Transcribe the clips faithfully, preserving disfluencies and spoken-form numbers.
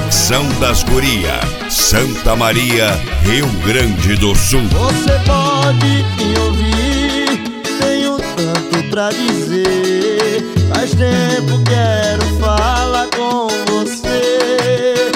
Conexão das Gurias, Santa Maria, Rio Grande do Sul. Você pode me ouvir, tenho tanto pra dizer. Faz tempo quero falar com você.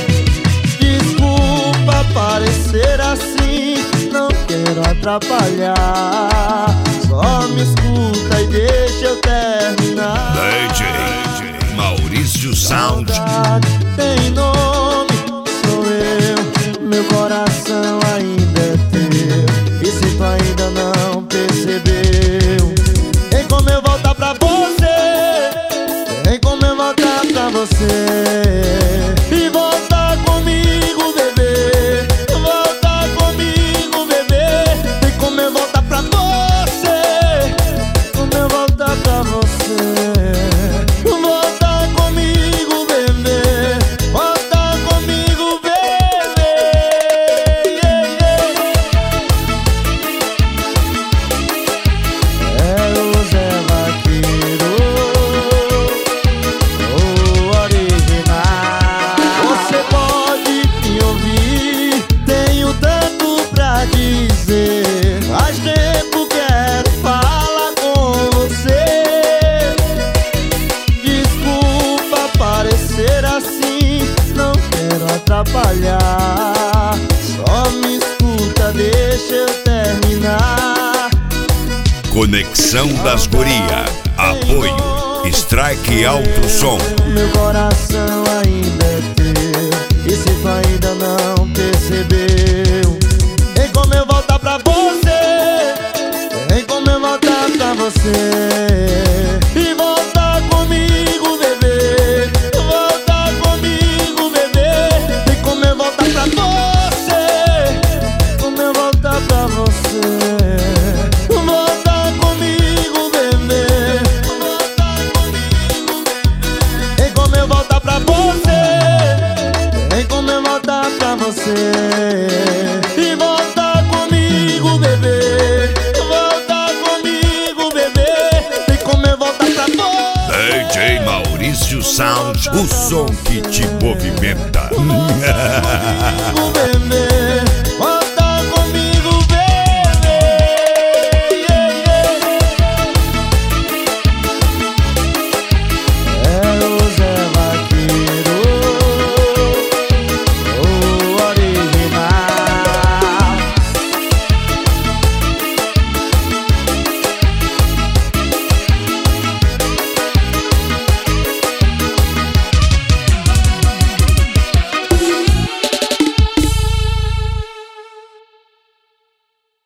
Desculpa parecer assim, não quero atrapalhar. Só me escuta e deixa eu terminar. D J Maurício Sound. Tem nome, sou eu, meu coração ainda é teu. E se tu ainda não percebeu, tem como eu voltar pra você, tem como eu voltar pra você. E voltar comigo, bebê, voltar comigo, bebê. Tem como eu voltar pra você, como eu voltar pra você. Faz tempo quero falar com você. Desculpa parecer assim, não quero atrapalhar. Só me escuta, deixa eu terminar. Conexão das Gurias. Apoio Strike Alto Som. Meu coração ainda é teu. E se tu ainda não percebeu, tem como eu voltar pra você, tem como eu voltar pra você. E voltar comigo, bebê, voltar comigo, bebê. Tem como eu voltar pra você, como eu voltar pra você. Voltar comigo, bebê, voltar comigo, bebê. Tem como eu voltar pra você, tem como eu voltar pra você. E voltar comigo, bebê, voltar comigo, bebê. Tem como eu voltar pra você. D J Maurício Sound, o som que te movimenta. Comigo, bebê.